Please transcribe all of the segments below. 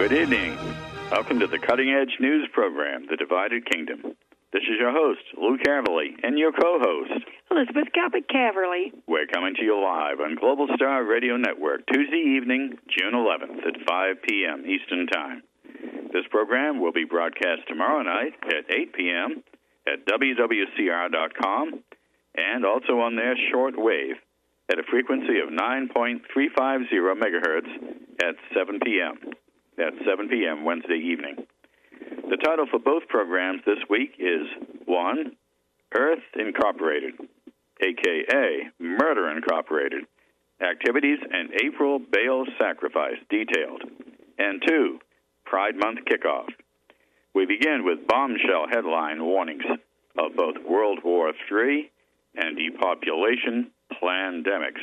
Good evening. Welcome to the Cutting Edge News Program, The Divided Kingdom. This is your host, Lou Caverly, and your co-host, Elizabeth Caverly. We're coming to you live on Global Star Radio Network, Tuesday evening, June 11th at 5 p.m. Eastern Time. This program will be broadcast tomorrow night at 8 p.m. at WWCR.com and also on their shortwave at a frequency of 9.350 megahertz at 7 p.m. That's 7 p.m. Wednesday evening. The title for both programs this week is 1, Earth Incorporated, a.k.a. Murder Incorporated, Activities and April Baal Sacrifice Detailed, and 2, Pride Month Kickoff. We begin with bombshell headline warnings of both World War III and depopulation pandemics.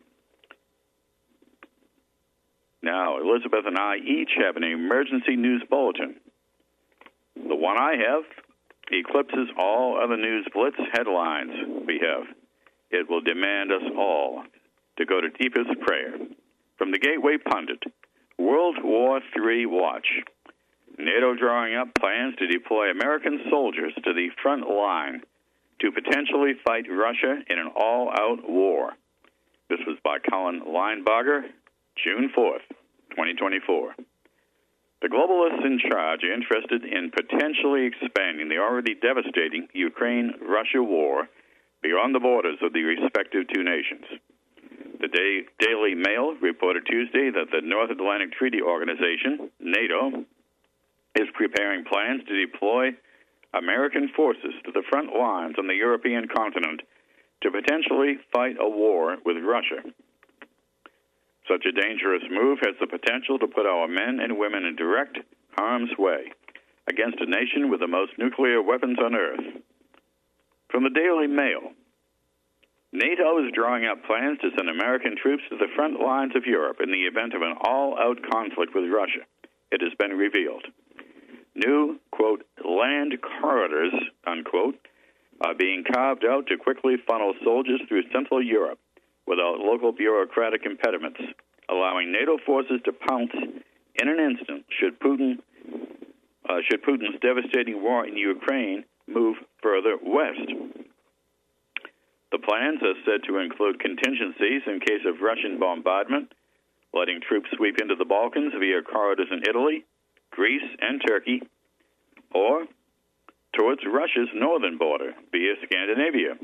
Now, Elizabeth and I each have an emergency news bulletin. The one I have eclipses all other news blitz headlines we have. It will demand us all to go to deepest prayer. From the Gateway Pundit, World War III watch. NATO drawing up plans to deploy American soldiers to the front line to potentially fight Russia in an all-out war. This was by Colin Linebarger, June 4th, 2024. The globalists in charge are interested in potentially expanding the already devastating Ukraine-Russia war beyond the borders of the respective two nations. The Daily Mail reported Tuesday that the North Atlantic Treaty Organization, NATO, is preparing plans to deploy American forces to the front lines on the European continent to potentially fight a war with Russia. Such a dangerous move has the potential to put our men and women in direct harm's way against a nation with the most nuclear weapons on Earth. From the Daily Mail, NATO is drawing up plans to send American troops to the front lines of Europe in the event of an all-out conflict with Russia. It has been revealed. New, quote, land corridors, unquote, are being carved out to quickly funnel soldiers through Central Europe without local bureaucratic impediments, allowing NATO forces to pounce in an instant should Putin's devastating war in Ukraine move further west. The plans are said to include contingencies in case of Russian bombardment, letting troops sweep into the Balkans via corridors in Italy, Greece, and Turkey, or towards Russia's northern border via Scandinavia.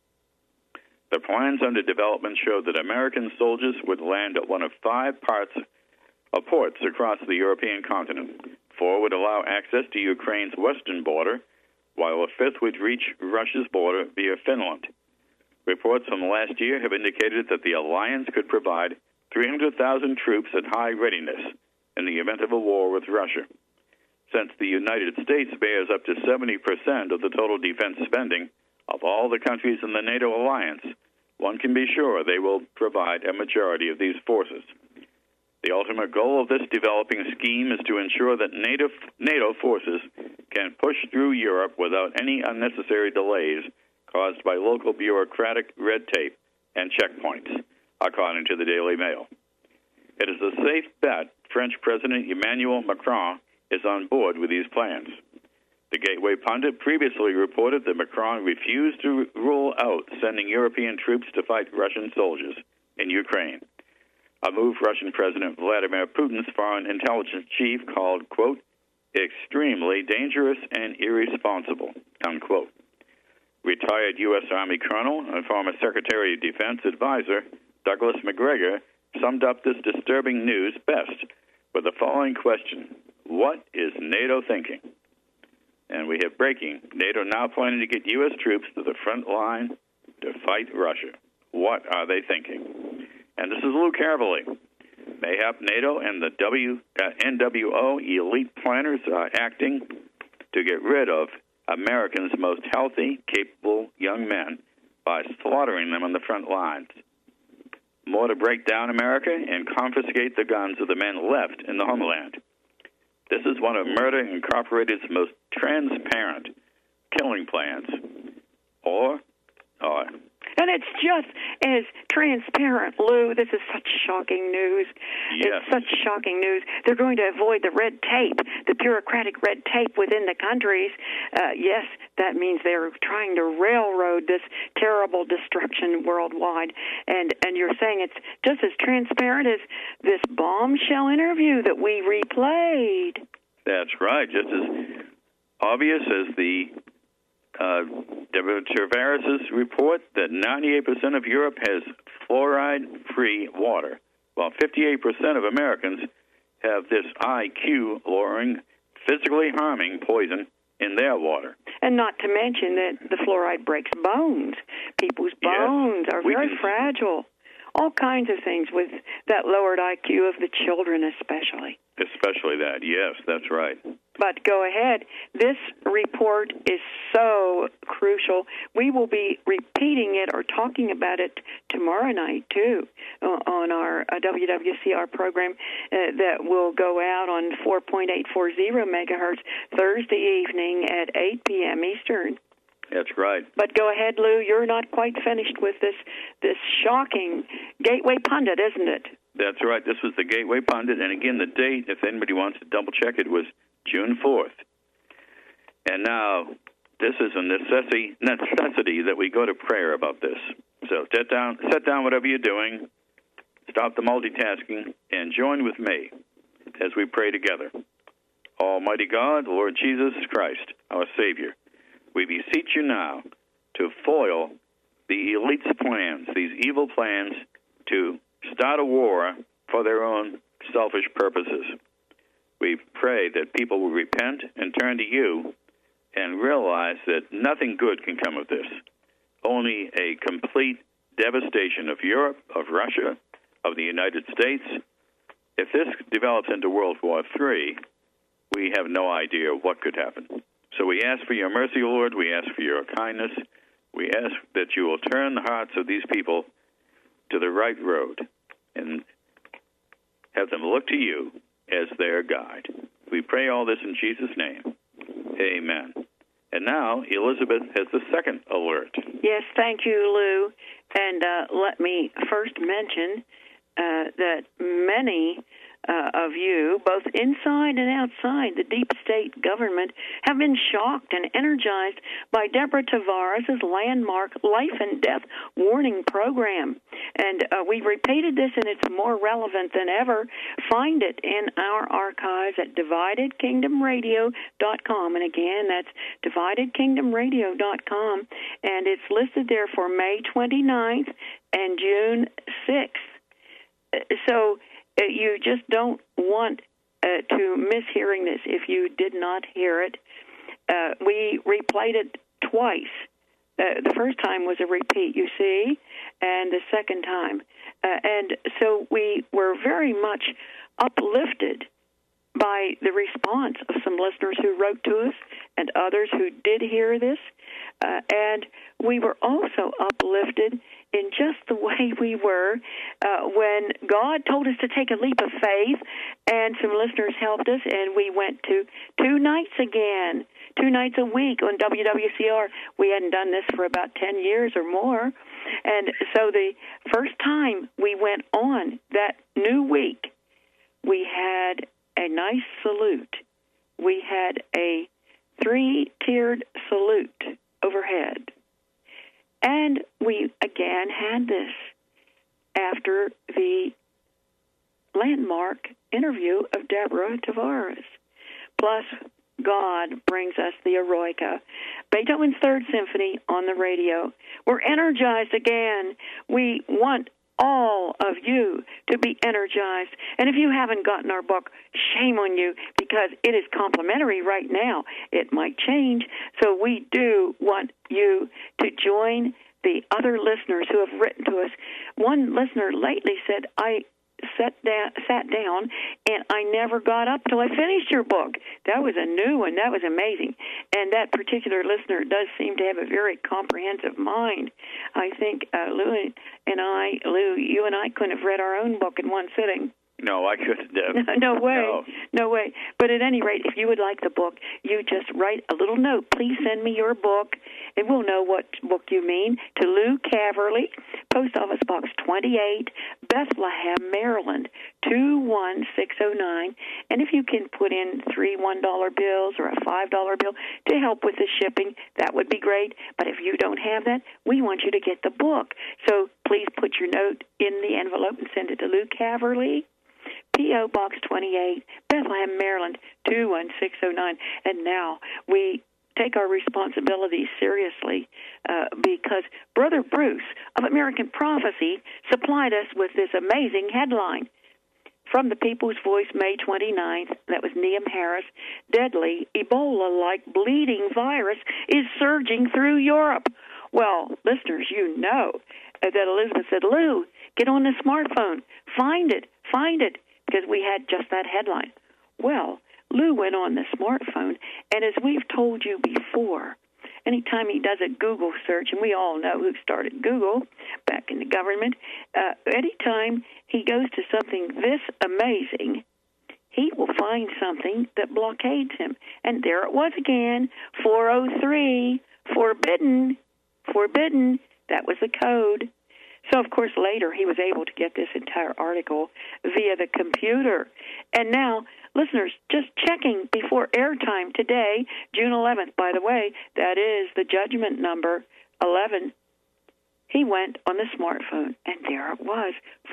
The plans under development show that American soldiers would land at one of 5 ports across the European continent. 4 would allow access to Ukraine's western border, while a 5th would reach Russia's border via Finland. Reports from last year have indicated that the alliance could provide 300,000 troops at high readiness in the event of a war with Russia. Since the United States bears up to 70% of the total defense spending of all the countries in the NATO alliance, one can be sure they will provide a majority of these forces. The ultimate goal of this developing scheme is to ensure that NATO forces can push through Europe without any unnecessary delays caused by local bureaucratic red tape and checkpoints, according to the Daily Mail. It is a safe bet French President Emmanuel Macron is on board with these plans. The Gateway Pundit previously reported that Macron refused to rule out sending European troops to fight Russian soldiers in Ukraine, a move Russian President Vladimir Putin's foreign intelligence chief called, quote, extremely dangerous and irresponsible, unquote. Retired U.S. Army Colonel and former Secretary of Defense advisor Douglas Macgregor summed up this disturbing news best with the following question: what is NATO thinking? And we have breaking. NATO now planning to get U.S. troops to the front line to fight Russia. What are they thinking? And this is Lou Caverly. Mayhap NATO and the NWO elite planners are acting to get rid of Americans' most healthy, capable young men by slaughtering them on the front lines. More to break down America and confiscate the guns of the men left in the homeland. This is one of Murder Incorporated's most transparent killing plans. Or And it's just as transparent, Lou. This is such shocking news. Yes. It's such shocking news. They're going to avoid the red tape, the bureaucratic red tape within the countries. Yes, that means they're trying to railroad this terrible destruction worldwide. And you're saying it's just as transparent as this bombshell interview that we replayed. That's right. Just as obvious as the Tavares' report that 98% of Europe has fluoride-free water, while 58% of Americans have this IQ-lowering, physically harming poison in their water. And not to mention that the fluoride breaks bones. People's bones are very fragile. All kinds of things with that lowered IQ of the children especially. Especially that, yes, that's right. But go ahead. This report is so crucial. We will be repeating it or talking about it tomorrow night, too, on our WWCR program that will go out on 4.840 megahertz Thursday evening at 8 p.m. Eastern. That's right. But go ahead, Lou. You're not quite finished with this shocking Gateway Pundit, isn't it? That's right. This was the Gateway Pundit. And again, the date, if anybody wants to double-check it, was June 4th. And now, this is a necessity that we go to prayer about this. So set down whatever you're doing, stop the multitasking, and join with me as we pray together. Almighty God, Lord Jesus Christ, our Savior, we beseech you now to foil the elite's plans, these evil plans to start a war for their own selfish purposes. We pray that people will repent and turn to you and realize that nothing good can come of this. Only a complete devastation of Europe, of Russia, of the United States. If this develops into World War III, we have no idea what could happen. So we ask for your mercy, Lord. We ask for your kindness. We ask that you will turn the hearts of these people to the right road and have them look to you as their guide. We pray all this in Jesus' name. Amen. And now, Elizabeth has the second alert. Yes, thank you, Lou. And let me first mention that many of you, both inside and outside the deep state government, have been shocked and energized by Deborah Tavares' landmark life and death warning program. And we've repeated this, and it's more relevant than ever. Find it in our archives at dividedkingdomradio.com. And again, that's dividedkingdomradio.com. And it's listed there for May 29th and June 6th. So you just don't want to miss hearing this if you did not hear it. We replayed it twice. The first time was a repeat, you see, and the second time. And so we were very much uplifted by the response of some listeners who wrote to us and others who did hear this. And we were also uplifted in just the way we were when God told us to take a leap of faith, and some listeners helped us, and we went to 2 nights again, 2 nights a week on WWCR. We hadn't done this for about 10 years or more. And so the first time we went on that new week, we had a nice salute. We had a 3-tiered salute overhead. And we again had this after the landmark interview of Deborah Tavares. Plus, God brings us the Eroica, Beethoven's Third Symphony on the radio. We're energized again. We want all of you to be energized. And if you haven't gotten our book, shame on you, because it is complimentary right now. It might change. So we do want you to join the other listeners who have written to us. One listener lately said, I sat down and I never got up till I finished your book. That was a new one. That was amazing. And that particular listener does seem to have a very comprehensive mind. I think Lou, you and I couldn't have read our own book in one sitting. No, I couldn't, Deb. No way. No way. But at any rate, if you would like the book, you just write a little note. Please send me your book, and we'll know what book you mean, to Lou Caverly, Post Office Box 28, Bethlehem, Maryland, 21609. And if you can put in 3 $1 bills or a $5 bill to help with the shipping, that would be great. But if you don't have that, we want you to get the book. So please put your note in the envelope and send it to Lou Caverly, P.O. Box 28, Bethlehem, Maryland, 21609. And now we take our responsibilities seriously because Brother Bruce of American Prophecy supplied us with this amazing headline from the People's Voice, May 29th. That was Neam Harris. Deadly Ebola-like bleeding virus is surging through Europe. Well, listeners, you know that Elizabeth said, Lou, get on the smartphone. Find it, because we had just that headline. Well, Lou went on the smartphone, and as we've told you before, anytime he does a Google search, and we all know who started Google back in the government, anytime he goes to something this amazing, he will find something that blockades him. And there it was again, 403, forbidden. That was the code. So, of course, later he was able to get this entire article via the computer. And now, listeners, just checking before airtime today, June 11th, by the way, that is the judgment number 11. He went on the smartphone, and there it was,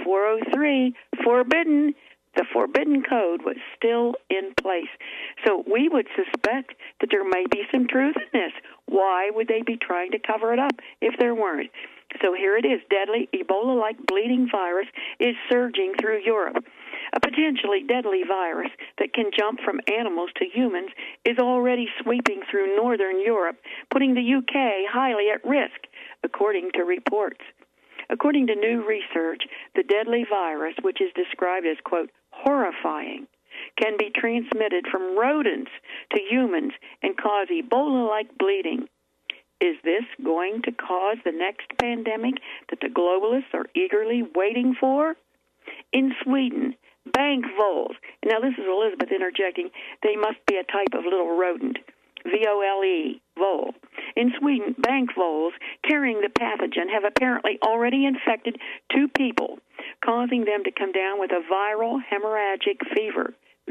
403, forbidden. The forbidden code was still in place. So we would suspect that there may be some truth in this. Why would they be trying to cover it up if there weren't? So here it is. Deadly Ebola-like bleeding virus is surging through Europe. A potentially deadly virus that can jump from animals to humans is already sweeping through northern Europe, putting the UK highly at risk, according to reports. According to new research, the deadly virus, which is described as, quote, horrifying, can be transmitted from rodents to humans and cause Ebola-like bleeding. Is this going to cause the next pandemic that the globalists are eagerly waiting for? In Sweden, bank voles, now this is Elizabeth interjecting, they must be a type of little rodent, V-O-L-E, vole. In Sweden, bank voles carrying the pathogen have apparently already infected 2 people, causing them to come down with a viral hemorrhagic fever,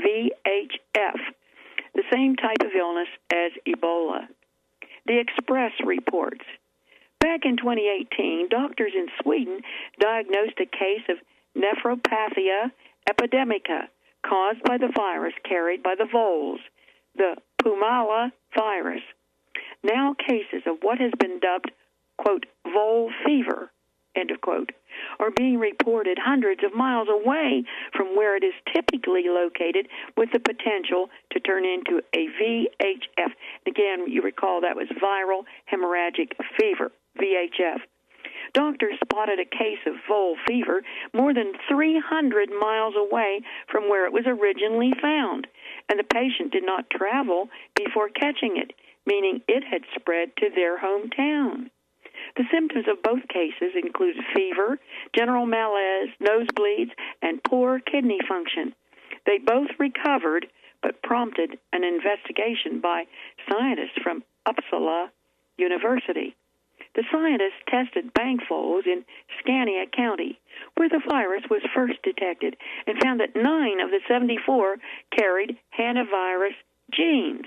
VHF, the same type of illness as Ebola. The Express reports, back in 2018, doctors in Sweden diagnosed a case of nephropathia epidemica caused by the virus carried by the voles, the Pumala virus. Now cases of what has been dubbed, quote, vole fever, end of quote, are being reported hundreds of miles away from where it is typically located, with the potential to turn into a VHF. Again, you recall that was viral hemorrhagic fever, VHF. Doctors spotted a case of vole fever more than 300 miles away from where it was originally found, and the patient did not travel before catching it, meaning it had spread to their hometown. The symptoms of both cases include fever, general malaise, nosebleeds, and poor kidney function. They both recovered, but prompted an investigation by scientists from Uppsala University. The scientists tested bank voles in Scania County, where the virus was first detected, and found that 9 of the 74 carried hantavirus genes.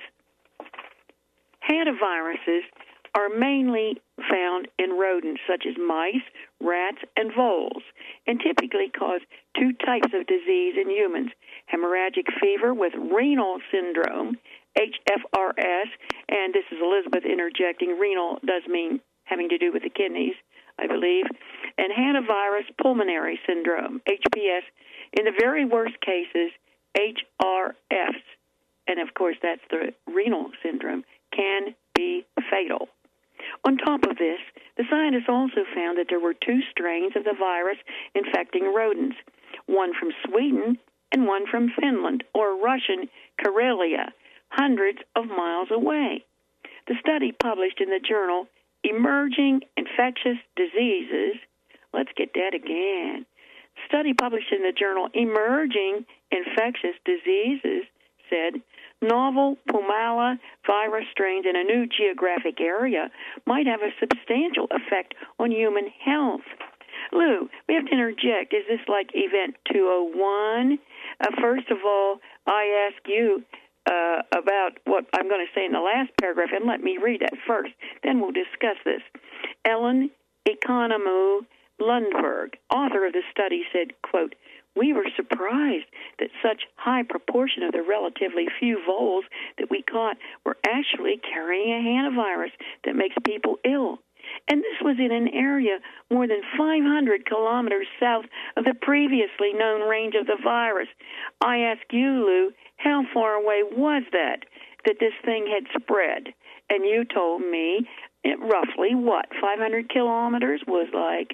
Hantaviruses are mainly found in rodents such as mice, rats, and voles, and typically cause 2 types of disease in humans: hemorrhagic fever with renal syndrome, HFRS, and this is Elizabeth interjecting, renal does mean having to do with the kidneys, I believe, and hantavirus pulmonary syndrome, HPS, in the very worst cases, HRFs, and of course that's the renal syndrome, can be fatal. On top of this, the scientists also found that there were 2 strains of the virus infecting rodents, one from Sweden and one from Finland, or Russian Karelia, hundreds of miles away. The study, published in the journal Emerging Infectious Diseases, let's get that again, study published in the journal Emerging Infectious Diseases said novel Pumala virus strains in a new geographic area might have a substantial effect on human health. Lou, we have to interject. Is this like Event 201? First of all, I ask you about what I'm going to say in the last paragraph, and let me read that first. Then we'll discuss this. Ellen Economou Lundberg, author of the study, said, quote, "We were surprised that such high proportion of the relatively few voles that we caught were actually carrying a hantavirus that makes people ill. And this was in an area more than 500 kilometers south of the previously known range of the virus. I ask you, Lou, how far away was that this thing had spread?" And you told me roughly, 500 kilometers was like?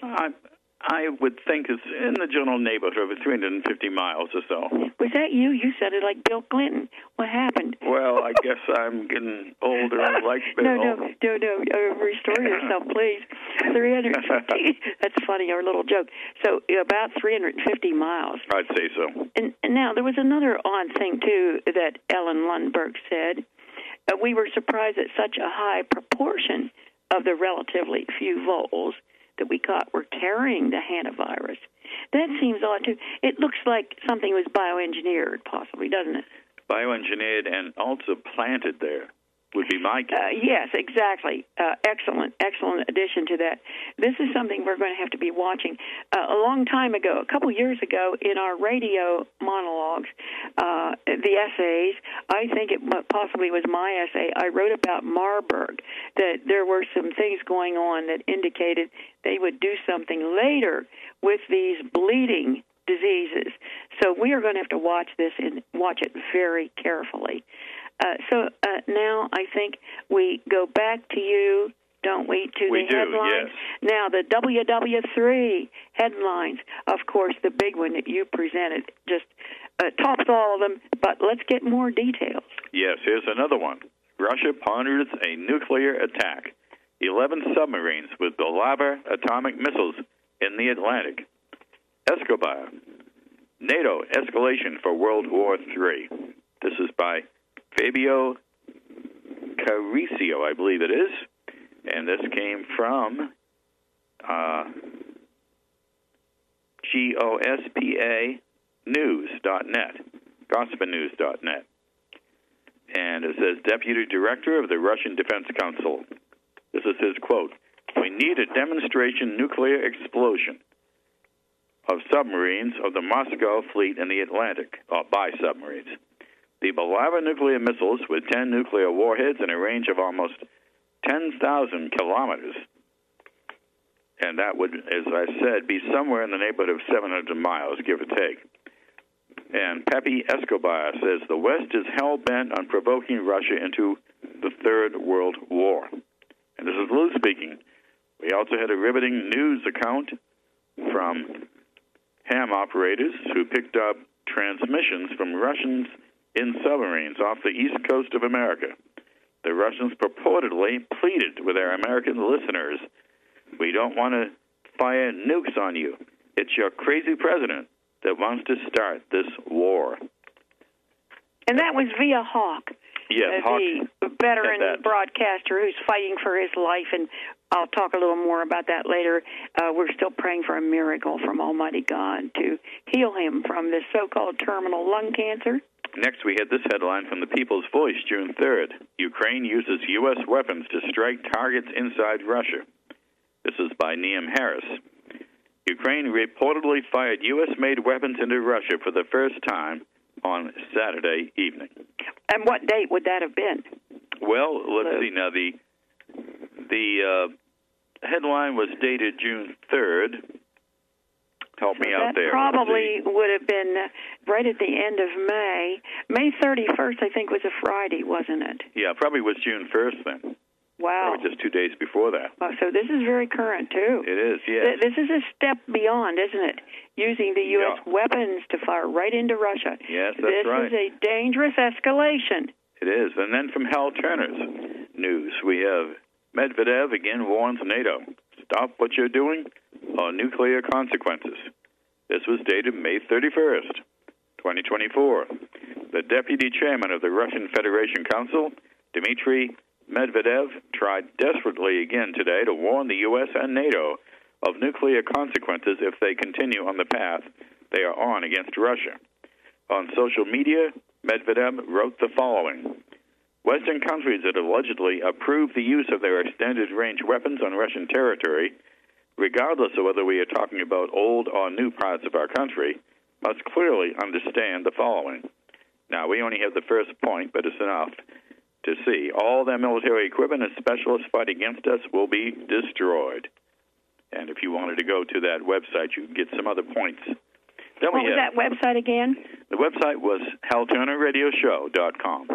I would think it's in the general neighborhood of 350 miles or so. Was that you? You said it like Bill Clinton. What happened? Well, I guess I'm getting older like Bill. No. Restore yourself, please. 350. That's funny, our little joke. So about 350 miles. I'd say so. And now, there was another odd thing, too, that Ellen Lundberg said. We were surprised that such a high proportion of the relatively few voles that we caught were carrying the hantavirus. That seems odd, too. It looks like something was bioengineered, possibly, doesn't it? Bioengineered and also planted there would be my guess. Yes, exactly. Excellent addition to that. This is something we're going to have to be watching. A long time ago, a couple years ago, in our radio monologues, the essays, I think it possibly was my essay, I wrote about Marburg, that there were some things going on that indicated they would do something later with these bleeding diseases. So we are going to have to watch this and watch it very carefully. So now I think we go back to you, don't we, to the headlines? Yes. Now, the WW3 headlines, of course, the big one that you presented, just tops all of them, but let's get more details. Yes, here's another one. Russia ponders a nuclear attack. 11 submarines with Belava atomic missiles in the Atlantic. Escobar. NATO escalation for World War III. This is by Fabio Caricio, I believe it is. And this came from GOSPA-news.net, gospelnews.net. And it says, Deputy Director of the Russian Defense Council. This is his quote. "We need a demonstration nuclear explosion of submarines of the Moscow fleet in the Atlantic, by submarines. The Belava nuclear missiles with 10 nuclear warheads and a range of almost 10,000 kilometers. And that would, as I said, be somewhere in the neighborhood of 700 miles, give or take. And Pepe Escobar says the West is hell-bent on provoking Russia into the Third World War. And this is Lou speaking. We also had a riveting news account from ham operators who picked up transmissions from Russians in submarines off the east coast of America. The Russians purportedly pleaded with our American listeners, "We don't want to fire nukes on you. It's your crazy president that wants to start this war." And that was via Hawk. Yes, Hawk, the veteran broadcaster who's fighting for his life, and I'll talk a little more about that later. We're still praying for a miracle from Almighty God to heal him from this so-called terminal lung cancer. Next, we had this headline from the People's Voice, June 3rd. Ukraine uses U.S. weapons to strike targets inside Russia. This is by Neam Harris. Ukraine reportedly fired U.S.-made weapons into Russia for the first time on Saturday evening. And what date would that have been? Well, let's see. Now, the headline was dated June 3rd. Help me out there. That probably would have been right at the end of May. May 31st, I think, was a Friday, wasn't it? Yeah, probably was June 1st then. Wow. Probably just 2 days before that. So this is very current, too. It is, yes. This is a step beyond, isn't it? Using the U.S. weapons to fire right into Russia. Yes, that's right. This is a dangerous escalation. It is. And then from Hal Turner's news, we have Medvedev again warns NATO. Stop what you're doing or nuclear consequences. This This was dated May 31st, 2024. The deputy chairman of the Russian Federation Council, Dmitry Medvedev, tried desperately again today to warn the U.S. and NATO of nuclear consequences if they continue on the path they are on against Russia. On social media, Medvedev wrote the following: Western countries that allegedly approve the use of their extended-range weapons on Russian territory, regardless of whether we are talking about old or new parts of our country, must clearly understand the following. Now, we only have the first point, but it's enough to see. All their military equipment and specialists fight against us will be destroyed. And if you wanted to go to that website, you can get some other points. Then what was that website again? The website was HalTurnerRadioshow.com.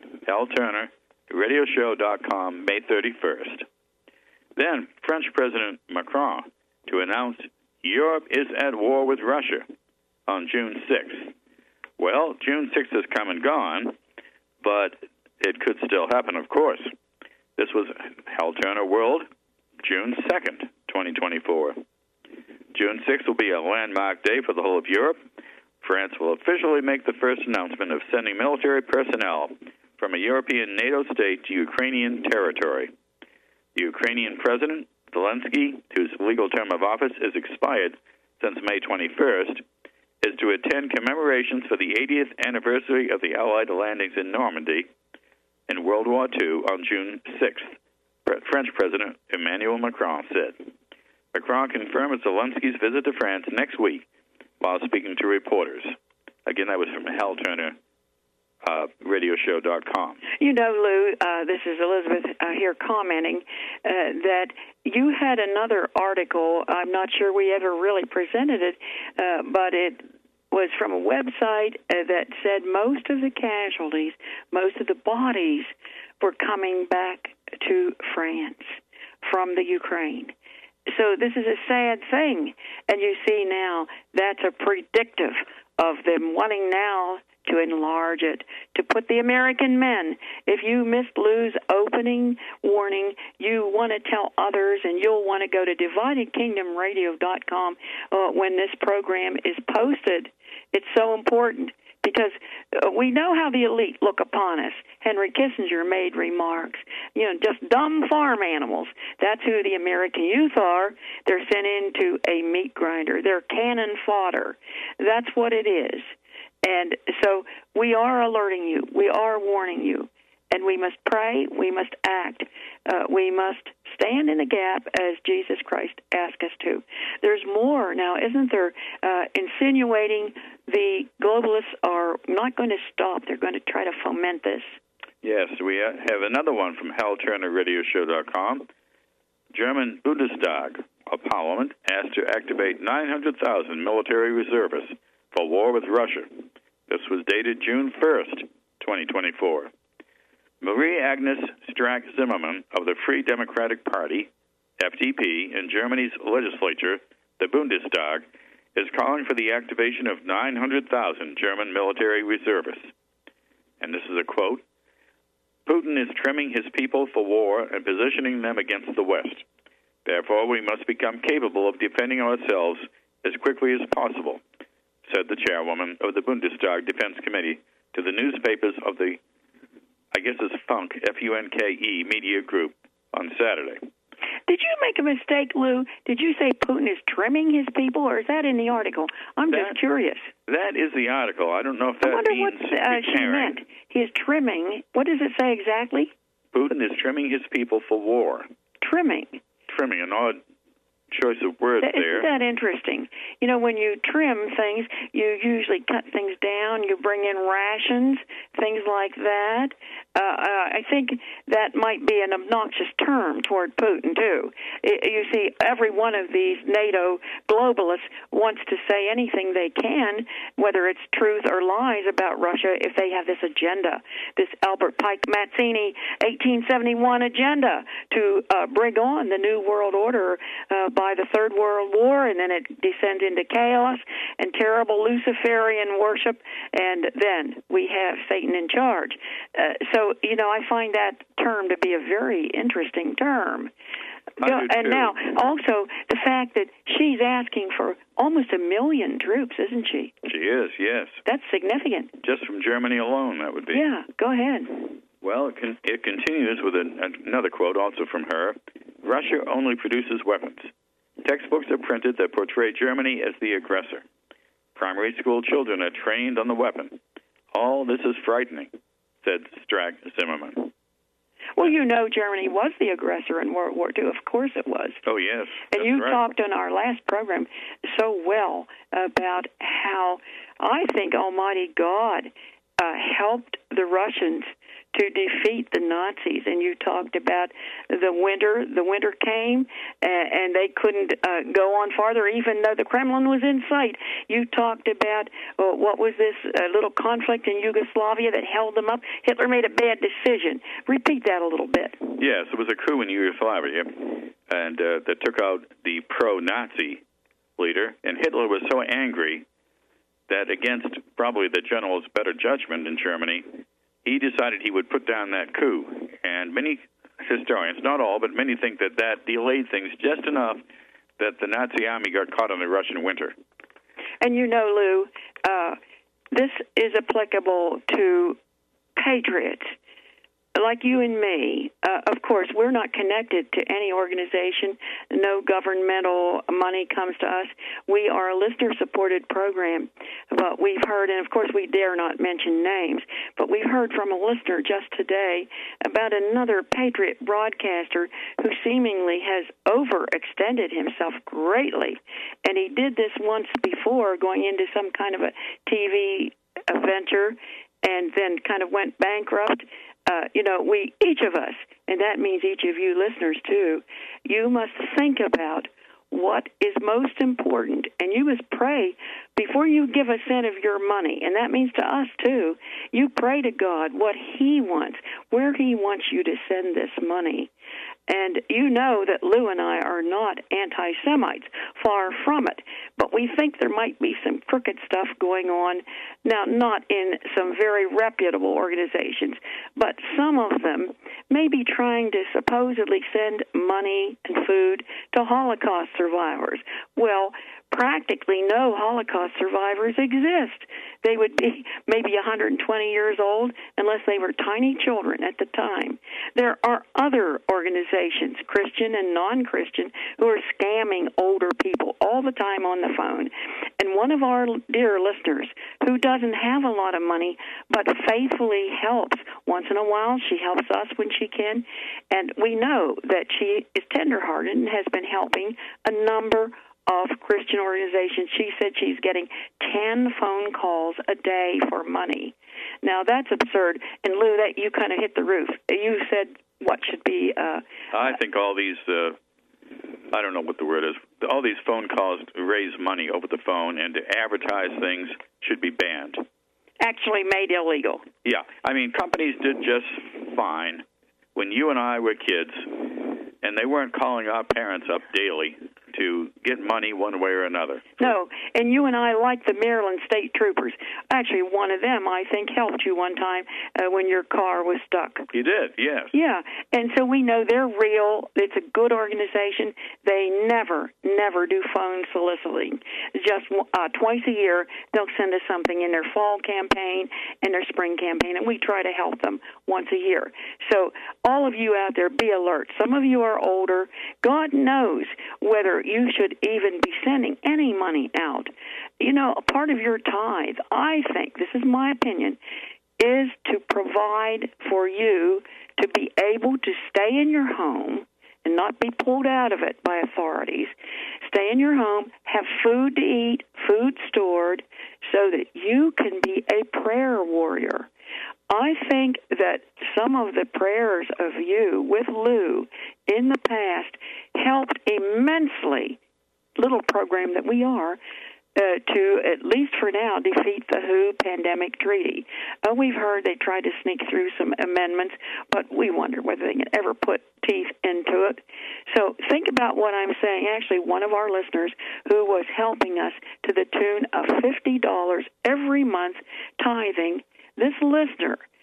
HalTurnerRadioshow.com, May 31st. Then French President Macron to announce Europe is at war with Russia on June 6th. Well, June 6th has come and gone, but it could still happen, of course. This was Hal Turner World, June 2nd, 2024. June 6th will be a landmark day for the whole of Europe. France will officially make the first announcement of sending military personnel from a European NATO state to Ukrainian territory. The Ukrainian President, Zelensky, whose legal term of office is expired since May 21st, is to attend commemorations for the 80th anniversary of the Allied landings in Normandy in World War II on June 6th, French President Emmanuel Macron said. Macron confirmed Zelensky's visit to France next week while speaking to reporters. Again, that was from Hal Turner. Radioshow.com. You know, Lou, this is Elizabeth here commenting that you had another article. I'm not sure we ever really presented it, but it was from a website that said most of the casualties, most of the bodies were coming back to France from the Ukraine. So this is a sad thing. And you see now that's a predictive of them wanting now to enlarge it, to put the American men. If you missed Lou's opening warning, you want to tell others, and you'll want to go to DividedKingdomRadio.com when this program is posted. It's so important because we know how the elite look upon us. Henry Kissinger made remarks, just dumb farm animals. That's who the American youth are. They're sent into a meat grinder. They're cannon fodder. That's what it is. And so we are alerting you. We are warning you. And we must pray. We must act. We must stand in the gap as Jesus Christ asked us to. There's more now, isn't there, insinuating the globalists are not going to stop. They're going to try to foment this. Yes, we have another one from HalTurnerRadioshow.com. German Bundestag, a parliament, asked to activate 900,000 military reservists for war with Russia. This was dated June 1st, 2024. Marie Agnes Strack-Zimmermann of the Free Democratic Party, FDP, in Germany's legislature, the Bundestag, is calling for the activation of 900,000 German military reservists. And this is a quote: Putin is trimming his people for war and positioning them against the West. Therefore, we must become capable of defending ourselves as quickly as possible, said the chairwoman of the Bundestag Defense Committee to the newspapers of the, I guess it's Funk, F-U-N-K-E, media group on Saturday. Did you make a mistake, Lou? Did you say Putin is trimming his people, or is that in the article? I'm just curious. That is the article. I don't know if that means I wonder what she meant. He is trimming. What does it say exactly? Putin is trimming his people for war. Trimming. Trimming, an odd choice of words there. Isn't that interesting? When you trim things, you usually cut things down. You bring in rations, things like that. I think that might be an obnoxious term toward Putin, too. You see, every one of these NATO globalists wants to say anything they can, whether it's truth or lies about Russia, if they have this agenda, this Albert Pike Mazzini 1871 agenda to bring on the New World Order by the Third World War, and then it descends into chaos and terrible Luciferian worship, and then we have Satan in charge. So, I find that term to be a very interesting term. I do and too. now, also, the fact that she's asking for almost 1 million troops, isn't she? She is, yes. That's significant. Just from Germany alone, that would be. Yeah, go ahead. Well, it continues with another quote also from her. Russia only produces weapons. Textbooks are printed that portray Germany as the aggressor. Primary school children are trained on the weapon. All this is frightening, said Strack Zimmerman. Well, you know Germany was the aggressor in World War II. Of course it was. Oh, yes. And you right. talked on our last program so well about how I think Almighty God helped the Russians to defeat the Nazis. And you talked about the winter. The winter came, and they couldn't go on farther, even though the Kremlin was in sight. You talked about what was this little conflict in Yugoslavia that held them up. Hitler made a bad decision. Repeat that a little bit. Yes, it was a coup in Yugoslavia, and that took out the pro-Nazi leader. And Hitler was so angry that, against probably the general's better judgment in Germany, he decided he would put down that coup. And many historians, not all, but many think that delayed things just enough that the Nazi army got caught in the Russian winter. And you know, Lou, this is applicable to patriots like you and me. Of course, we're not connected to any organization. No governmental money comes to us. We are a listener-supported program. But we've heard, and of course we dare not mention names, but we've heard from a listener just today about another patriot broadcaster who seemingly has overextended himself greatly. And he did this once before, going into some kind of a TV venture, and then kind of went bankrupt. Each of us, and that means each of you listeners too, you must think about what is most important, and you must pray before you give a cent of your money, and that means to us too. You pray to God what He wants, where He wants you to send this money. And you know that Lou and I are not anti-Semites, far from it. But we think there might be some crooked stuff going on, now not in some very reputable organizations, but some of them may be trying to supposedly send money and food to Holocaust survivors. Well, practically no Holocaust survivors exist. They would be maybe 120 years old unless they were tiny children at the time. There are other organizations, Christian and non-Christian, who are scamming older people all the time on the phone. And one of our dear listeners who doesn't have a lot of money but faithfully helps once in a while, she helps us when she can, and we know that she is tenderhearted and has been helping a number of Christian organizations. She said she's getting 10 phone calls a day for money. Now, that's absurd. And, Lou, that you kind of hit the roof. You said what should be... I think all these, I don't know what the word is, all these phone calls to raise money over the phone and to advertise things should be banned. Actually made illegal. Yeah. I mean, companies did just fine when you and I were kids, and they weren't calling our parents up daily to get money one way or another. No, and you and I, like the Maryland State Troopers. Actually, one of them, I think, helped you one time when your car was stuck. He did, yes. Yeah, and so we know they're real. It's a good organization. They never do phone soliciting. Just twice a year, they'll send us something in their fall campaign and their spring campaign, and we try to help them once a year. So all of you out there, be alert. Some of you are older. God knows whether you should even be sending any money out. You know, a part of your tithe, I think, this is my opinion, is to provide for you to be able to stay in your home and not be pulled out of it by authorities. Stay in your home, have food to eat, food stored, so that you can be a prayer warrior. I think that some of the prayers of you with Lou in the past helped immensely, little program that we are, to, at least for now, defeat the WHO pandemic treaty. We've heard they tried to sneak through some amendments, but we wonder whether they can ever put teeth into it. So think about what I'm saying. Actually, one of our listeners who was helping us to the tune of $50 every month tithing, this listener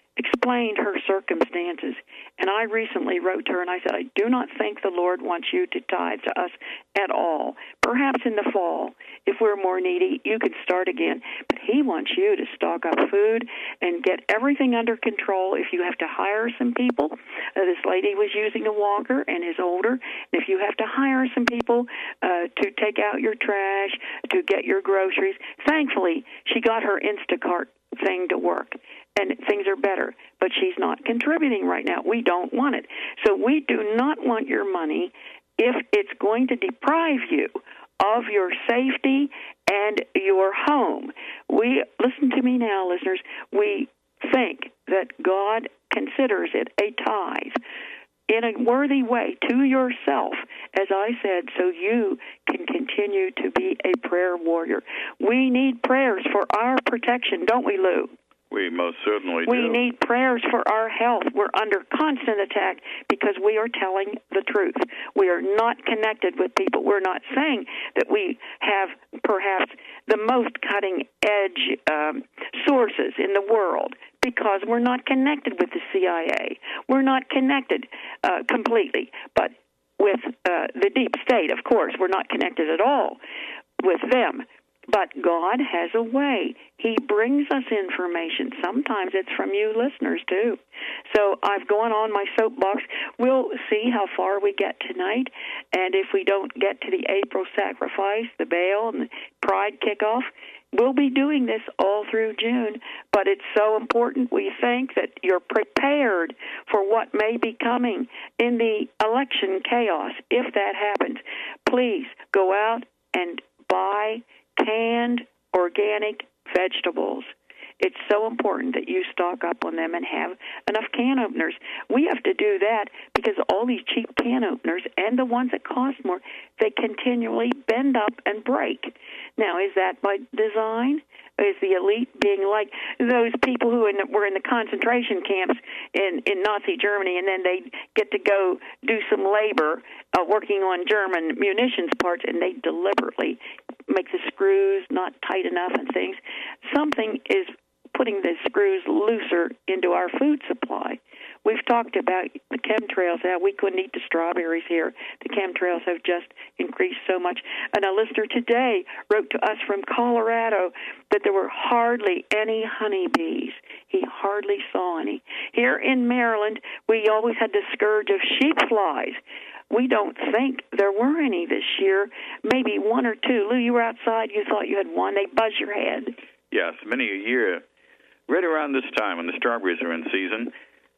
explained her circumstances. And I recently wrote to her and I said, I do not think the Lord wants you to tithe to us at all. Perhaps in the fall, if we're more needy, you could start again. But He wants you to stock up food and get everything under control. If you have to hire some people, this lady was using a walker and is older. And if you have to hire some people to take out your trash, to get your groceries, thankfully, she got her Instacart thing to work, and things are better. But she's not contributing right now. We don't want it. So we do not want your money if it's going to deprive you of your safety and your home. Listen to me now, listeners. We think that God considers it a tithe in a worthy way to yourself, as I said, so you can continue to be a prayer warrior. We need prayers for our protection, don't we, Lou? We most certainly do. We need prayers for our health. We're under constant attack because we are telling the truth. We are not connected with people. We're not saying that we have perhaps the most cutting-edge sources in the world, because we're not connected with the CIA. We're not connected completely. But with the deep state, of course, we're not connected at all with them. But God has a way. He brings us information. Sometimes it's from you listeners, too. So I've gone on my soapbox. We'll see how far we get tonight. And if we don't get to the April sacrifice, the Baal, and the Pride kickoff, we'll be doing this all through June. But it's so important, we think, that you're prepared for what may be coming in the election chaos. If that happens, please go out and buy canned organic vegetables. It's so important that you stock up on them and have enough can openers. We have to do that because all these cheap can openers and the ones that cost more, they continually bend up and break. Now, is that by design? Is the elite being like those people who were in the concentration camps in Nazi Germany, and then they get to go do some labor working on German munitions parts, and they deliberately make the screws not tight enough and things? Something is putting the screws looser into our food supply. We've talked about the chemtrails, how we couldn't eat the strawberries here. The chemtrails have just increased so much. And a listener today wrote to us from Colorado that there were hardly any honeybees. He hardly saw any. Here in Maryland, we always had the scourge of sheep flies. We don't think there were any this year, maybe one or two. Lou, you were outside. You thought you had one. They buzz your head. Yes, many a year. Right around this time when the strawberries are in season,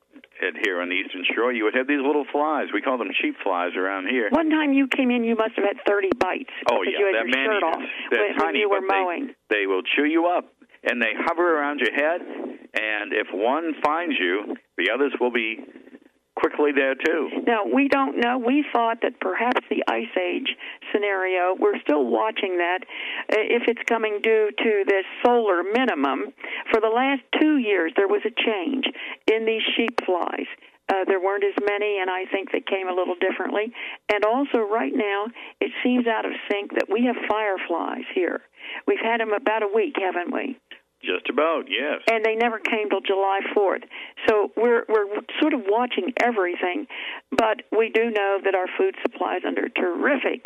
here on the Eastern Shore, you would have these little flies. We call them sheep flies around here. One time you came in, you must have had 30 bites. Oh, yeah, you had that your shirt off They're when tiny, you were but mowing. They will chew you up, and they hover around your head, and if one finds you, the others will be quickly there, too. Now, we don't know. We thought that perhaps the Ice Age scenario, we're still watching that, if it's coming due to this solar minimum. For the last 2 years, there was a change in these sheep flies. There weren't as many, and I think they came a little differently. And also, right now, it seems out of sync that we have fireflies here. We've had them about a week, haven't we? Just about, yes. And they never came till July 4th. So we're sort of watching everything, but we do know that our food supply is under terrific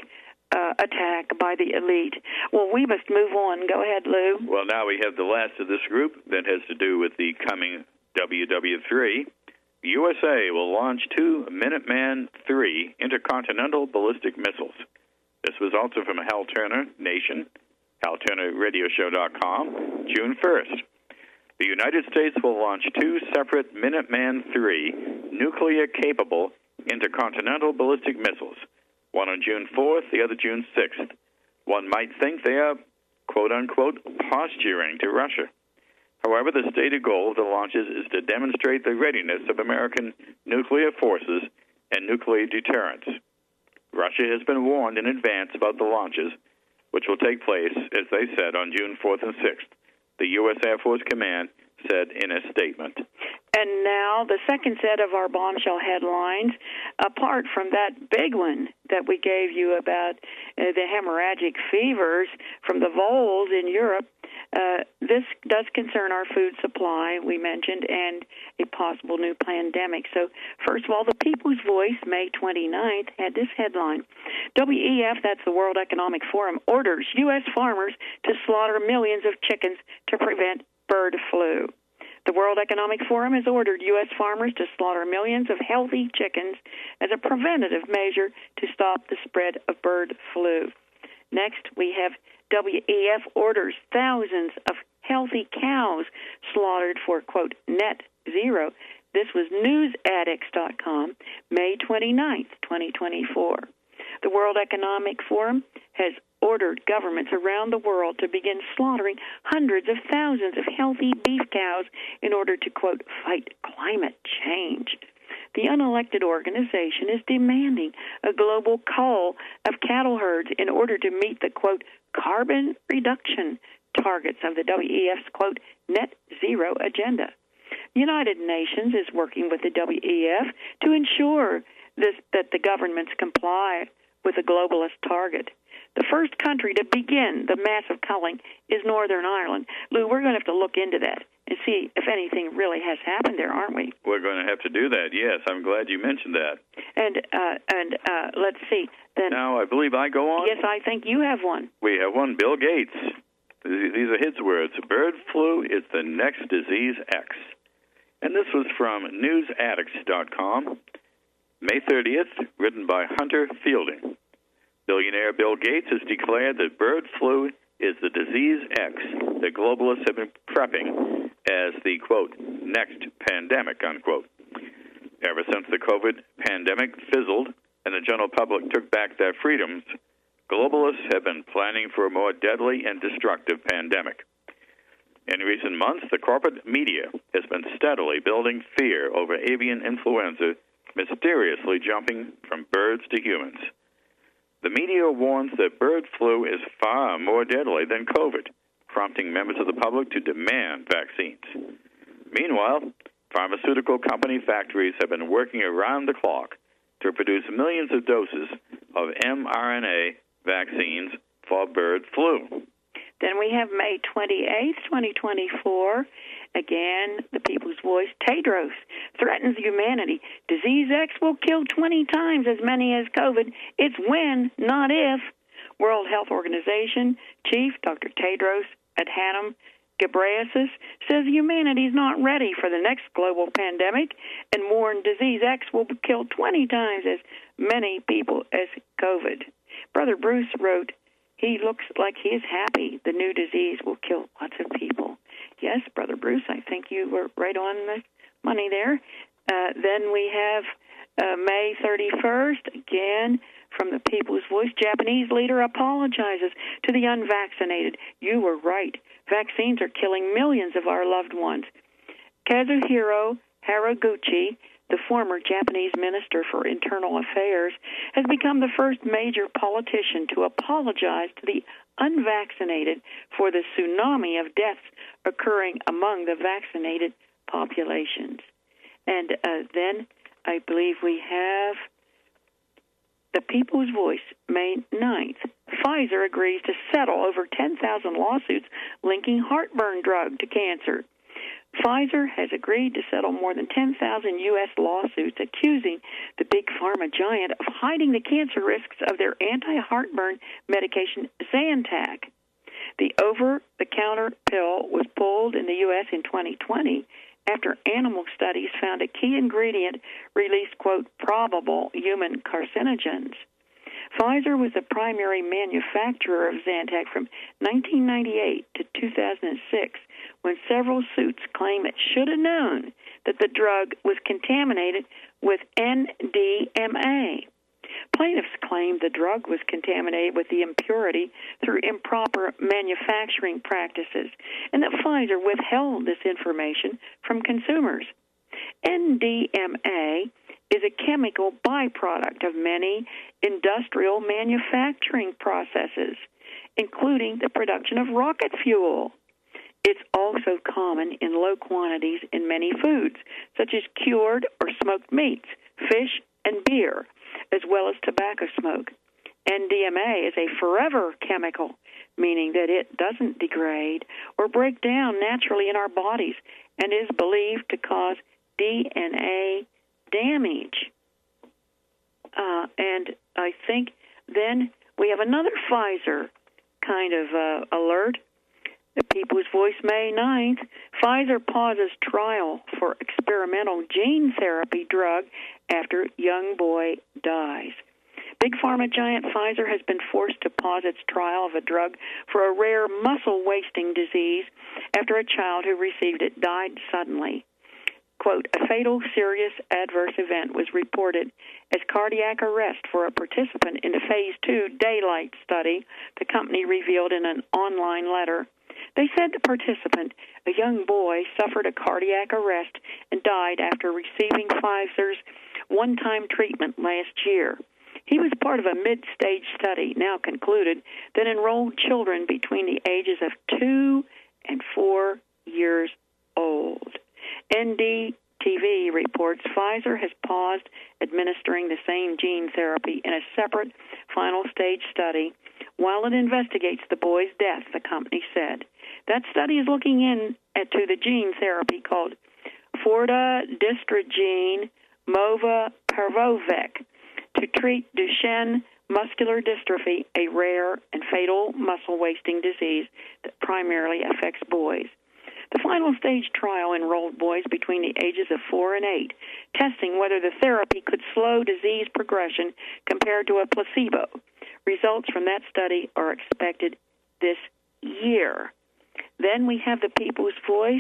attack by the elite. Well, we must move on. Go ahead, Lou. Well, now we have the last of this group that has to do with the coming WW3. The USA will launch 2 Minuteman III intercontinental ballistic missiles. This was also from Hal Turner Nation, HalTurnerRadioshow.com, June 1st. The United States will launch 2 separate Minuteman III nuclear-capable intercontinental ballistic missiles, one on June 4th, the other June 6th. One might think they are, quote-unquote, posturing to Russia. However, the stated goal of the launches is to demonstrate the readiness of American nuclear forces and nuclear deterrence. Russia has been warned in advance about the launches, which will take place, as they said, on June 4th and 6th. The U.S. Air Force Command said in a statement. And now the second set of our bombshell headlines, apart from that big one that we gave you about the hemorrhagic fevers from the voles in Europe, this this does concern our food supply, we mentioned, and a possible new pandemic. So, first of all, the People's Voice, May 29th, had this headline. WEF, that's the World Economic Forum, orders U.S. farmers to slaughter millions of chickens to prevent bird flu. The World Economic Forum has ordered U.S. farmers to slaughter millions of healthy chickens as a preventative measure to stop the spread of bird flu. Next, we have WEF orders thousands of healthy cows slaughtered for, quote, net zero. This was newsaddicts.com, May 29th, 2024. The World Economic Forum has ordered governments around the world to begin slaughtering hundreds of thousands of healthy beef cows in order to, quote, fight climate change. The unelected organization is demanding a global cull of cattle herds in order to meet the, quote, carbon reduction targets of the WEF's, quote, net zero agenda. United Nations is working with the WEF to ensure that the governments comply with the globalist target. The first country to begin the massive culling is Northern Ireland. Lou, we're going to have to look into that and see if anything really has happened there, aren't we? We're going to have to do that, yes. I'm glad you mentioned that. And let's see. Then, now, I believe I go on? Yes, I think you have one. We have one. Bill Gates. These are his words. Bird flu is the next disease X. And this was from newsaddicts.com, May 30th, written by Hunter Fielding. Billionaire Bill Gates has declared that bird flu is the disease X that globalists have been prepping as the, quote, next pandemic, unquote. Ever since the COVID pandemic fizzled and the general public took back their freedoms, globalists have been planning for a more deadly and destructive pandemic. In recent months, the corporate media has been steadily building fear over avian influenza mysteriously jumping from birds to humans. The media warns that bird flu is far more deadly than COVID, prompting members of the public to demand vaccines. Meanwhile, pharmaceutical company factories have been working around the clock to produce millions of doses of mRNA vaccines for bird flu. Then we have May 28th, 2024. Again, the People's Voice. Tedros threatens humanity. Disease X will kill 20 times as many as COVID. It's when, not if. World Health Organization Chief Dr. Tedros Adhanom Ghebreyesus says humanity is not ready for the next global pandemic and warned Disease X will kill 20 times as many people as COVID. Brother Bruce wrote, he looks like he is happy the new disease will kill lots of people. Yes, Brother Bruce, I think you were right on the money there. Then we have May 31st, again, from the People's Voice. Japanese leader apologizes to the unvaccinated. You were right. Vaccines are killing millions of our loved ones. Kazuhiro Haraguchi, the former Japanese Minister for Internal Affairs, has become the first major politician to apologize to the unvaccinated for the tsunami of deaths occurring among the vaccinated populations. And then I believe we have the People's Voice, May 9th. Pfizer agrees to settle over 10,000 lawsuits linking heartburn drug to cancer. Pfizer has agreed to settle more than 10,000 U.S. lawsuits accusing the big pharma giant of hiding the cancer risks of their anti-heartburn medication Zantac. The over-the-counter pill was pulled in the U.S. in 2020 after animal studies found a key ingredient released, quote, probable human carcinogens. Pfizer was the primary manufacturer of Zantac from 1998 to 2006, when several suits claim it should have known that the drug was contaminated with NDMA. Plaintiffs claim the drug was contaminated with the impurity through improper manufacturing practices, and that Pfizer withheld this information from consumers. NDMA is a chemical byproduct of many industrial manufacturing processes, including the production of rocket fuel. It's also common in low quantities in many foods, such as cured or smoked meats, fish, and beer, as well as tobacco smoke. NDMA is a forever chemical meaning that it doesn't degrade or break down naturally in our bodies and is believed to cause DNA damage. And I think then we have another Pfizer kind of alert. The People's Voice, May 9th, Pfizer pauses trial for experimental gene therapy drug after young boy dies. Big pharma giant Pfizer has been forced to pause its trial of a drug for a rare muscle-wasting disease after a child who received it died suddenly. Quote, a fatal serious adverse event was reported as cardiac arrest for a participant in the Phase 2 Daylight study, the company revealed in an online letter. They said the participant, a young boy, suffered a cardiac arrest and died after receiving Pfizer's one-time treatment last year. He was part of a mid-stage study, now concluded, that enrolled children between the ages of 2 and 4 years old. NDTV reports Pfizer has paused administering the same gene therapy in a separate final stage study while it investigates the boy's death, the company said. That study is looking into the gene therapy called Fortadistrogene Movaparvovec to treat Duchenne muscular dystrophy, a rare and fatal muscle-wasting disease that primarily affects boys. The final stage trial enrolled boys between the ages of 4 and 8, testing whether the therapy could slow disease progression compared to a placebo. Results from that study are expected this year. Then we have the People's Voice,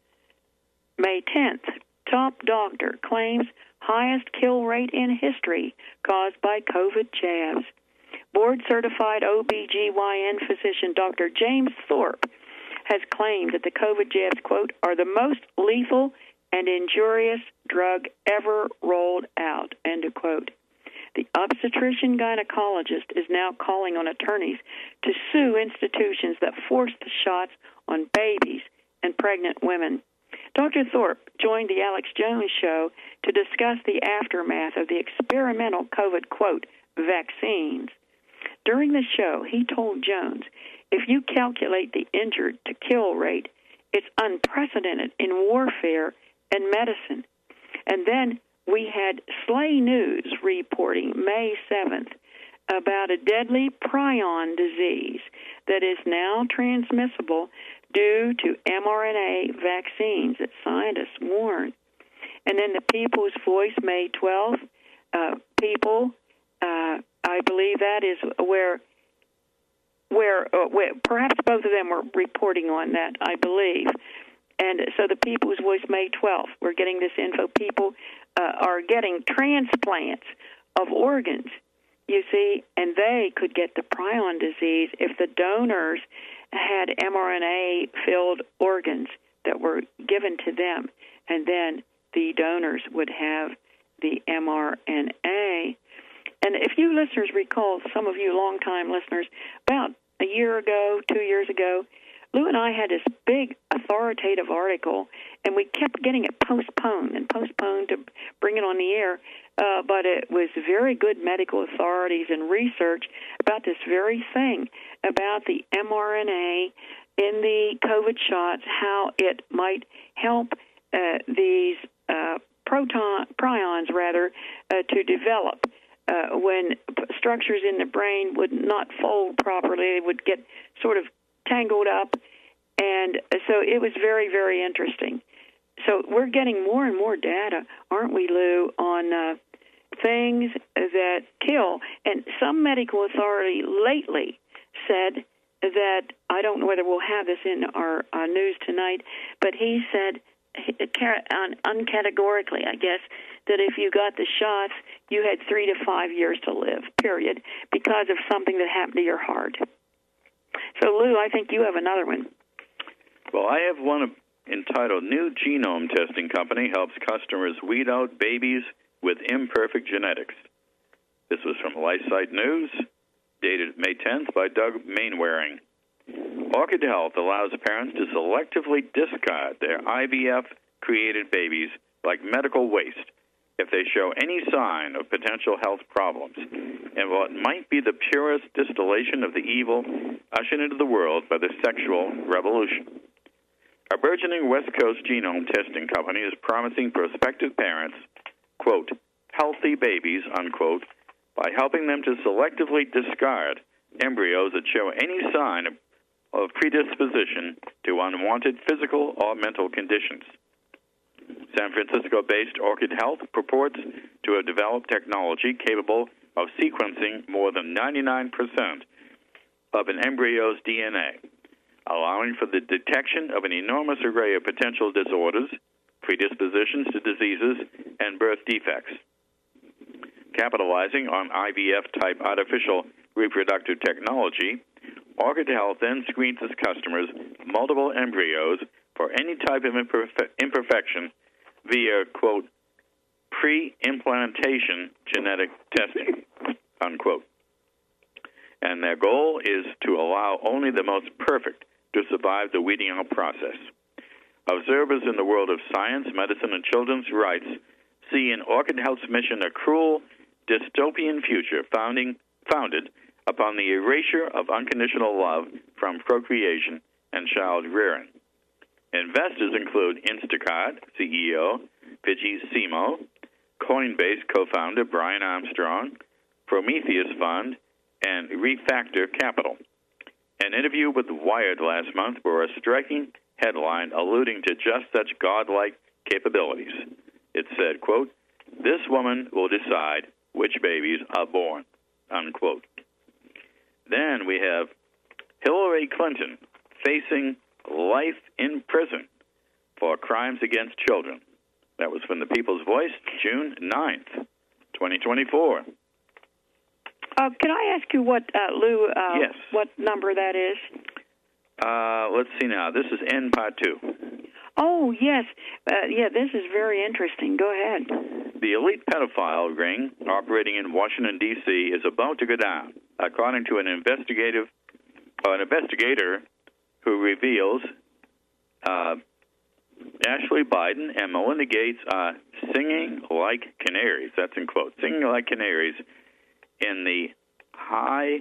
May 10th. Top doctor claims highest kill rate in history caused by COVID jabs. Board-certified OBGYN physician Dr. James Thorpe has claimed that the COVID jabs, quote, are the most lethal and injurious drug ever rolled out, end of quote. The obstetrician gynecologist is now calling on attorneys to sue institutions that force the shots on babies and pregnant women. Dr. Thorpe joined the Alex Jones Show to discuss the aftermath of the experimental COVID, quote, vaccines. During the show, he told Jones, if you calculate the injured to kill rate, it's unprecedented in warfare and medicine. And then we had Slay News reporting May 7th about a deadly prion disease that is now transmissible due to mRNA vaccines that scientists warn. And then the People's Voice, May 12th, I believe that is where perhaps both of them were reporting on that, I believe. And so the People's Voice, May 12th, we're getting this info. People are getting transplants of organs, you see, and they could get the prion disease if the donors had mRNA-filled organs that were given to them, and then the donors would have the mRNA. And if you listeners recall, some of you longtime listeners, about a year ago, 2 years ago, Lou and I had this big authoritative article, and we kept getting it postponed to bring it on the air, but it was very good medical authorities and research about this very thing, about the mRNA in the COVID shots, how it might help these prions to develop. When structures in the brain would not fold properly, they would get sort of tangled up, and so it was very, very interesting. So we're getting more and more data, aren't we, Lou, on things that kill. And some medical authority lately said that, I don't know whether we'll have this in our news tonight, but he said uncategorically, I guess, that if you got the shots, you had 3 to 5 years to live, period, because of something that happened to your heart. So, Lou, I think you have another one. Well, I have one entitled New Genome Testing Company Helps Customers Weed Out Babies with Imperfect Genetics. This was from LifeSite News, dated May 10th by Doug Mainwaring. Orchid Health allows parents to selectively discard their IVF-created babies like medical waste if they show any sign of potential health problems and what might be the purest distillation of the evil ushered into the world by the sexual revolution. A burgeoning West Coast genome testing company is promising prospective parents, quote, healthy babies, unquote, by helping them to selectively discard embryos that show any sign of predisposition to unwanted physical or mental conditions. San Francisco-based Orchid Health purports to have developed technology capable of sequencing more than 99% of an embryo's DNA, allowing for the detection of an enormous array of potential disorders, predispositions to diseases, and birth defects. Capitalizing on IVF-type artificial reproductive technology, Orchid Health then screens its customers multiple embryos for any type of imperfection via, quote, pre-implantation genetic testing, unquote. And their goal is to allow only the most perfect to survive the weeding out process. Observers in the world of science, medicine, and children's rights see in Orchid Health's mission a cruel, dystopian future founded upon the erasure of unconditional love from procreation and child rearing. Investors include Instacart CEO Vijay Simo, Coinbase co-founder Brian Armstrong, Prometheus Fund, and Refactor Capital. An interview with Wired last month bore a striking headline alluding to just such godlike capabilities. It said, quote, this woman will decide which babies are born, unquote. Then we have Hillary Clinton facing life in prison for crimes against children. That was from the People's Voice, June 9th, 2024. Can I ask you what, Lou, yes. what number that is? Let's see now. This is N Part 2. Oh, yes. This is very interesting. Go ahead. The elite pedophile ring operating in Washington, D.C. is about to go down, according to an investigator who reveals Ashley Biden and Melinda Gates are singing like canaries. That's in quotes. Singing like canaries in the high,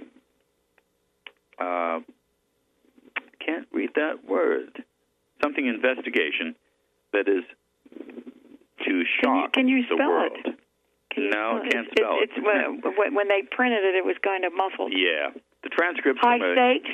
can't read that word, something investigation that is to shock can you the spell world. It? No, can't spell it. When they printed it, it was kind of muffled. Yeah. The transcripts. High stakes?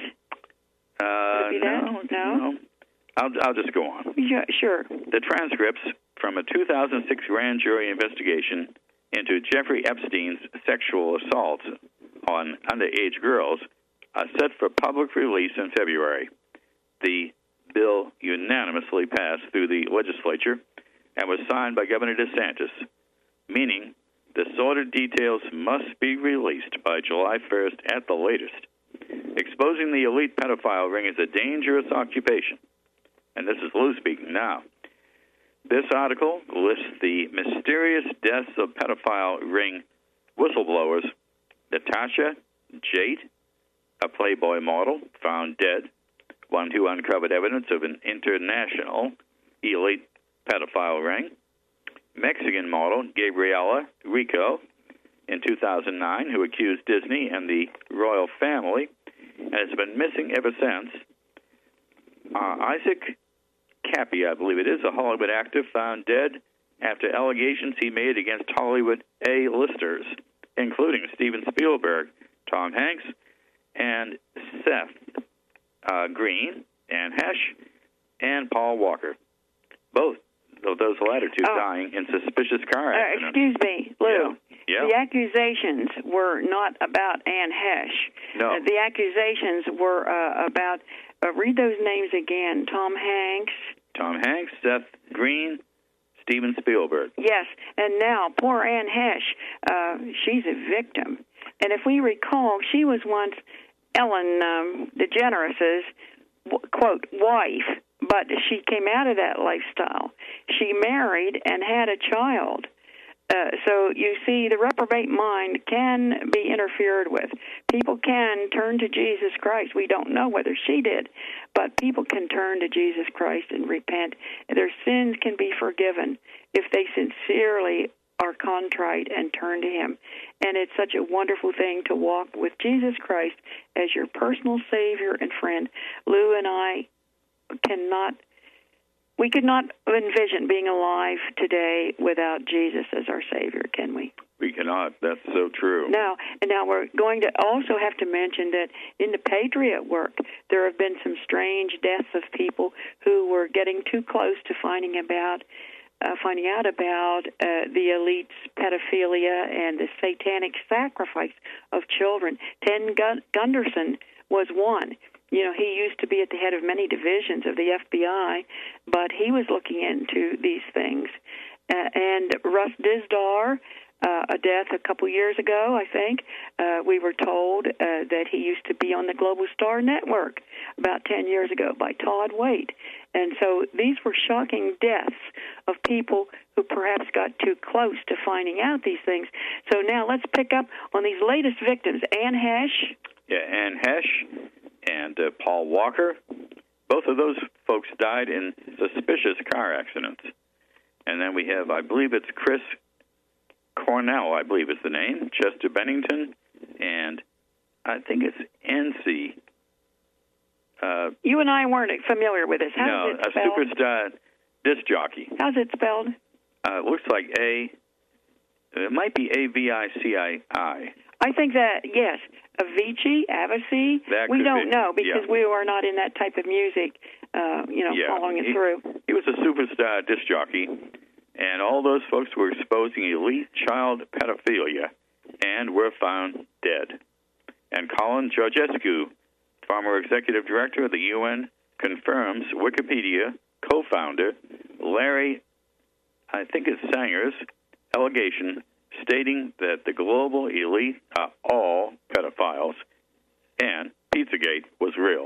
No. I'll just go on. Yeah, sure. The transcripts from a 2006 grand jury investigation into Jeffrey Epstein's sexual assaults on underage girls are set for public release in February. The bill unanimously passed through the legislature and was signed by Governor DeSantis, meaning the sordid details must be released by July 1st at the latest. Exposing the elite pedophile ring is a dangerous occupation. And this is Lou speaking now. This article lists the mysterious deaths of pedophile ring whistleblowers. Natasha Jate, a Playboy model, found dead, one who uncovered evidence of an international elite pedophile ring. Mexican model Gabriela Rico in 2009, who accused Disney and the royal family and has been missing ever since. Isaac Cappy, I believe it is, a Hollywood actor, found dead after allegations he made against Hollywood A-listers, including Steven Spielberg, Tom Hanks, and Seth Green, Anne Hesh, and Paul Walker. Both of those latter two dying in suspicious car accidents. Excuse me, Lou. Yeah. The accusations were not about Anne Hesh. No. The accusations were about, read those names again, Tom Hanks, Seth Green, Steven Spielberg. Yes, and now poor Anne Hesh, she's a victim. And if we recall, she was once Ellen DeGeneres' quote, wife, but she came out of that lifestyle. She married and had a child. So you see, the reprobate mind can be interfered with. People can turn to Jesus Christ. We don't know whether she did, but people can turn to Jesus Christ and repent. Their sins can be forgiven if they sincerely are contrite and turn to Him. And it's such a wonderful thing to walk with Jesus Christ as your personal Savior and friend. Lou and I we could not envision being alive today without Jesus as our Savior, can we? We cannot. That's so true. Now we're going to also have to mention that in the Patriot work, there have been some strange deaths of people who were getting too close to finding out about the elite's pedophilia and the satanic sacrifice of children. Ted Gunderson was one. You know, he used to be at the head of many divisions of the FBI, but he was looking into these things. And Russ Dizdar, a death a couple years ago, I think, we were told that he used to be on the Global Star Network about 10 years ago by Todd Waite. And so these were shocking deaths of people who perhaps got too close to finding out these things. So now let's pick up on these latest victims. Ann Hesh. Yeah, Ann Hesh and Paul Walker. Both of those folks died in suspicious car accidents. And then we have, I believe it's Chris Cornell, I believe is the name, Chester Bennington, and I think it's NC. You and I weren't familiar with this. How's it spelled? A superstar disc jockey. How's it spelled? It looks like it might be Avicii. I think that, yes, Avicii. We don't know because we are not in that type of music, following it through. He was a superstar disc jockey, and all those folks were exposing elite child pedophilia and were found dead. And Colin Georgescu, former executive director of the UN, confirms Wikipedia co-founder Larry, I think it's Sanger's, allegation stating that the global elite are all pedophiles and Pizzagate was real.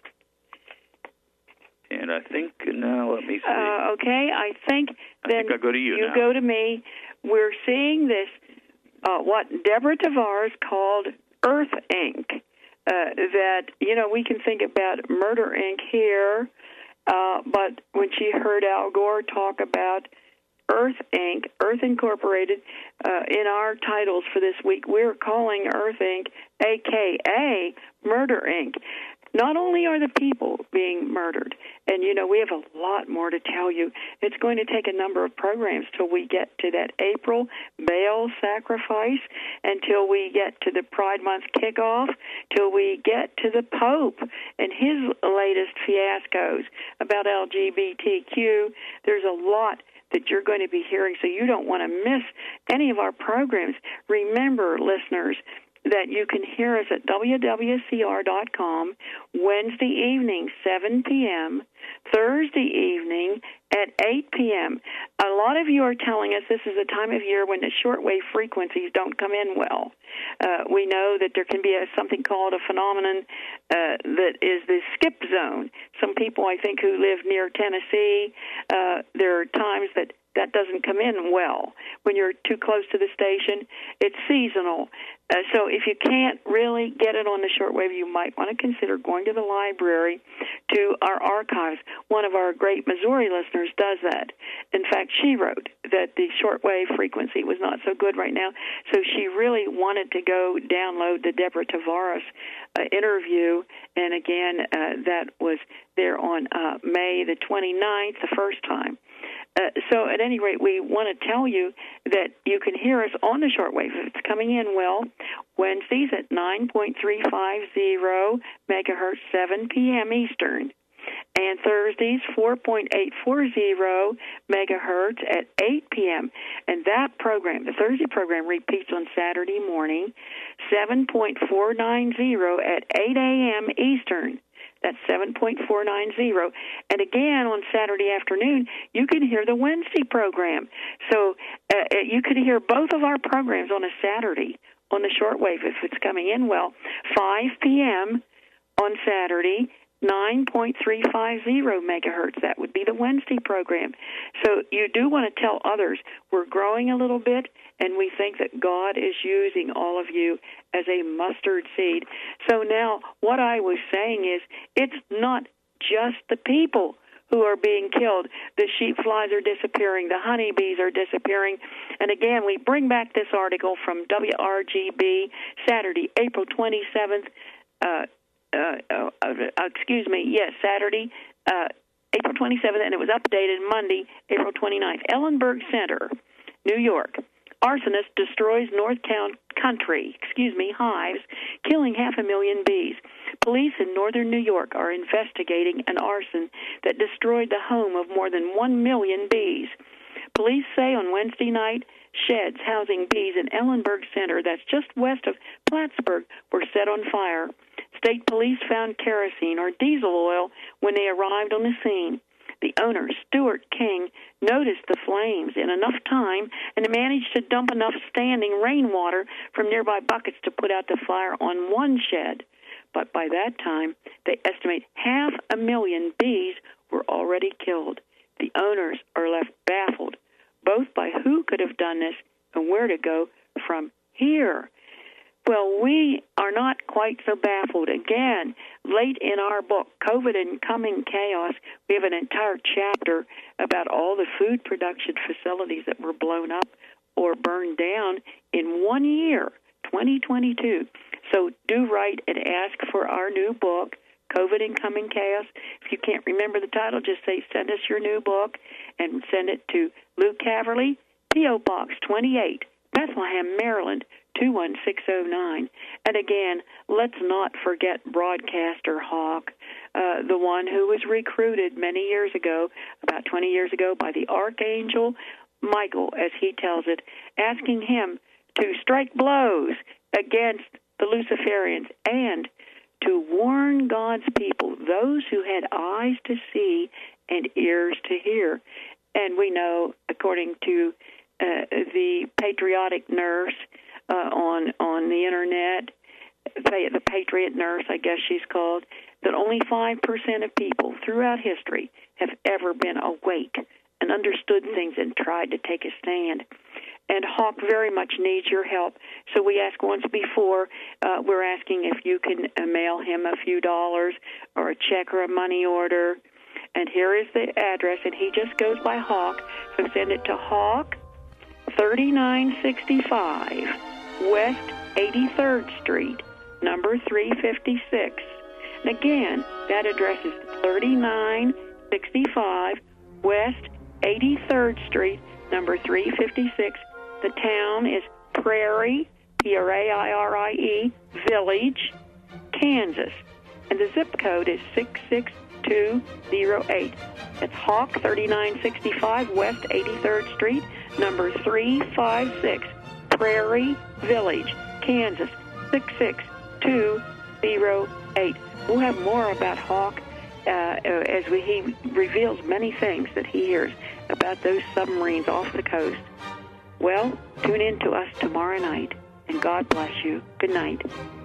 And I think, now let me see. Okay, I think then I'll go to you now. Go to me. We're seeing this, what Deborah Tavares called Earth Inc., that, we can think about Murder Inc. here, but when she heard Al Gore talk about Earth Inc., Earth Incorporated, in our titles for this week, we're calling Earth Inc., a.k.a. Murder Inc. Not only are the people being murdered, and, we have a lot more to tell you. It's going to take a number of programs till we get to that April Baal sacrifice, until we get to the Pride Month kickoff, till we get to the Pope and his latest fiascos about LGBTQ. There's a lot that you're going to be hearing, so you don't want to miss any of our programs. Remember, listeners, that you can hear us at WWCR.com Wednesday evening, 7 p.m., Thursday evening at 8 p.m. A lot of you are telling us this is a time of year when the shortwave frequencies don't come in well. We know that there can be something called a phenomenon that is the skip zone. Some people, I think, who live near Tennessee, there are times that doesn't come in well. When you're too close to the station, it's seasonal. So if you can't really get it on the shortwave, you might want to consider going to the library, to our archives. One of our great Missouri listeners does that. In fact, she wrote that the shortwave frequency was not so good right now, so she really wanted to go download the Deborah Tavares interview, and again, that was there on May the 29th, the first time. So at any rate, we want to tell you that you can hear us on the shortwave if it's coming in well. Wednesdays at 9.350 megahertz, 7 p.m. Eastern. And Thursdays, 4.840 megahertz at 8 p.m. And that program, the Thursday program, repeats on Saturday morning, 7.490 at 8 a.m. Eastern. That's 7.490. And again, on Saturday afternoon, you can hear the Wednesday program. So you could hear both of our programs on a Saturday on the shortwave if it's coming in well. 5 p.m. on Saturday, 9.350 megahertz. That would be the Wednesday program. So you do want to tell others we're growing a little bit, and we think that God is using all of you as a mustard seed. So now what I was saying is it's not just the people who are being killed. The sheep flies are disappearing. The honeybees are disappearing. And again, we bring back this article from WRGB, Saturday, April 27th. Saturday, April 27th, and it was updated Monday, April 29th. Ellenberg Center, New York. Arsonist destroys North Country hives, killing 500,000 bees. Police in northern New York are investigating an arson that destroyed the home of more than 1 million bees. Police say on Wednesday night, sheds housing bees in Ellenberg Center, that's just west of Plattsburgh, were set on fire. State police found kerosene or diesel oil when they arrived on the scene. The owner, Stuart King, noticed the flames in enough time and managed to dump enough standing rainwater from nearby buckets to put out the fire on one shed. But by that time, they estimate 500,000 bees were already killed. The owners are left baffled, both by who could have done this and where to go from here. Well, we are not quite so baffled. Again, late in our book, COVID and Coming Chaos, we have an entire chapter about all the food production facilities that were blown up or burned down in 1 year, 2022. So do write and ask for our new book, COVID and Coming Chaos. If you can't remember the title, just say, send us your new book, and send it to Luke Caverly, P.O. Box 28, Bethlehem, Maryland, 21609. And again, let's not forget broadcaster Hawk, the one who was recruited many years ago, about 20 years ago, by the Archangel Michael, as he tells it, asking him to strike blows against the Luciferians and to warn God's people, those who had eyes to see and ears to hear. And we know, according to the patriotic nurse on the internet, the Patriot Nurse, I guess she's called, that only 5% of people throughout history have ever been awake and understood things and tried to take a stand. And Hawk very much needs your help. So we asked once before, we're asking if you can mail him a few dollars or a check or a money order. And here is the address, and he just goes by Hawk. So send it to Hawk, 3965 West 83rd Street, number 356. And again, that address is 3965 West 83rd Street, number 356. The town is Prairie, Prarie, Village, Kansas. And the zip code is 66208. That's Hawk, 3965 West 83rd Street, number 356, Prairie Village, Kansas, 66208. We'll have more about Hawk as he reveals many things that he hears about those submarines off the coast. Well, tune in to us tomorrow night, and God bless you. Good night.